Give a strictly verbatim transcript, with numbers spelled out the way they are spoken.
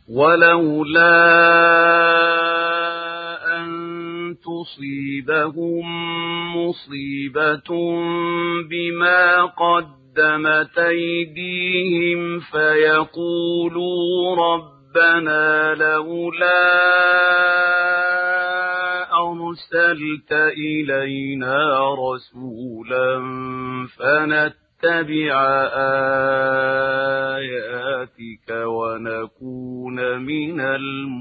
ولولا أن تصيبهم مصيبة بما قدمت أيديهم فيقولوا ربنا لولا أرسلت إلينا رسولا فنتبع آياتك ونكون من المؤمنين.